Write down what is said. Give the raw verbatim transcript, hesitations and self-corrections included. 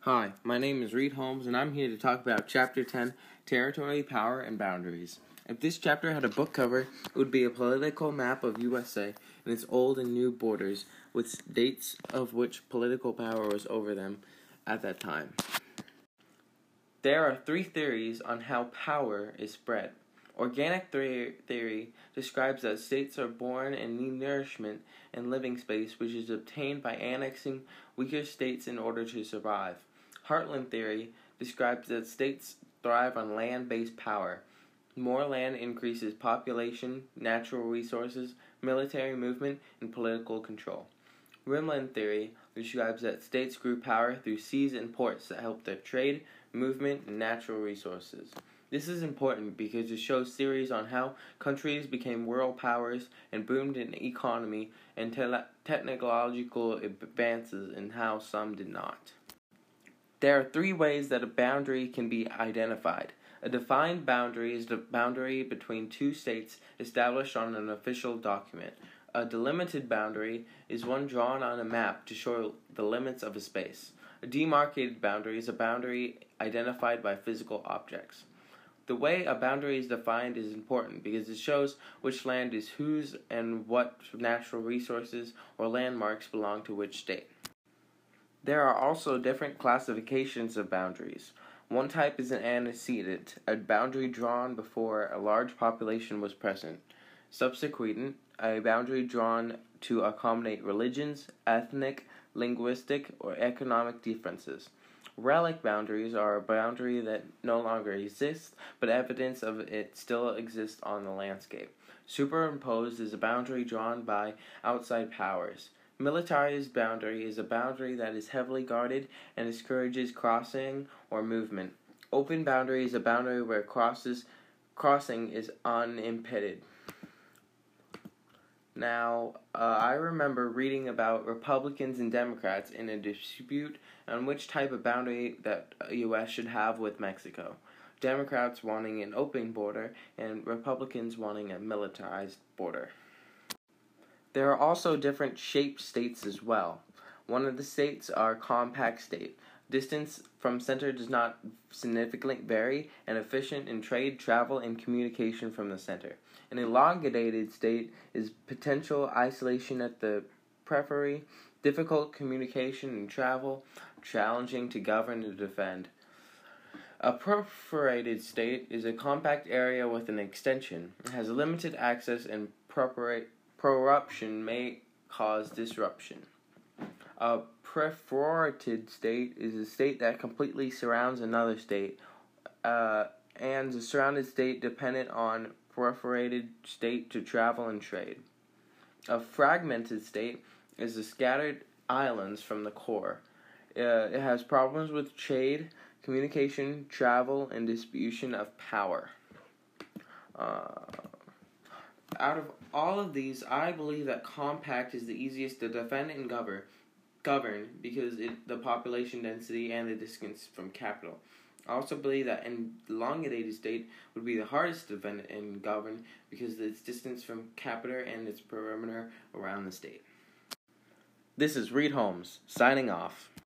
Hi, my name is Reed Holmes, and I'm here to talk about Chapter ten, Territory, Power, and Boundaries. If this chapter had a book cover, it would be a political map of U S A and its old and new borders, with dates of which political power was over them at that time. There are three theories on how power is spread. Organic theory describes that states are born and need nourishment and living space, which is obtained by annexing weaker states in order to survive. Heartland theory describes that states thrive on land-based power. More land increases population, natural resources, military movement, and political control. Rimland theory describes that states grew power through seas and ports that helped their trade, movement, and natural resources. This is important because it shows theories on how countries became world powers and boomed in economy and te- technological advances, and how some did not. There are three ways that a boundary can be identified. A defined boundary is the boundary between two states established on an official document. A delimited boundary is one drawn on a map to show the limits of a space. A demarcated boundary is a boundary identified by physical objects. The way a boundary is defined is important because it shows which land is whose and what natural resources or landmarks belong to which state. There are also different classifications of boundaries. One type is an antecedent, a boundary drawn before a large population was present. Subsequent, a boundary drawn to accommodate religions, ethnic, linguistic, or economic differences. Relic boundaries are a boundary that no longer exists, but evidence of it still exists on the landscape. Superimposed is a boundary drawn by outside powers. Militarized boundary is a boundary that is heavily guarded and discourages crossing or movement. Open boundary is a boundary where crosses, crossing is unimpeded. Now, uh, I remember reading about Republicans and Democrats in a dispute on which type of boundary that the U S should have with Mexico. Democrats wanting an open border and Republicans wanting a militarized border. There are also different shaped states as well. One of the states are compact state. Distance from center does not significantly vary and efficient in trade, travel, and communication from the center. An elongated state is potential isolation at the periphery, difficult communication and travel, challenging to govern and defend. A perforated state is a compact area with an extension. It has limited access and perforate Proruption may cause disruption. A perforated state is a state that completely surrounds another state, uh, and the surrounded state dependent on perforated state to travel and trade. A fragmented state is the scattered islands from the core. Uh, it has problems with trade, communication, travel, and distribution of power. Uh, Out of all of these, I believe that compact is the easiest to defend and govern, govern because it the population density and the distance from capital. I also believe that an elongated state would be the hardest to defend and govern because of its distance from capital and its perimeter around the state. This is Reed Holmes, signing off.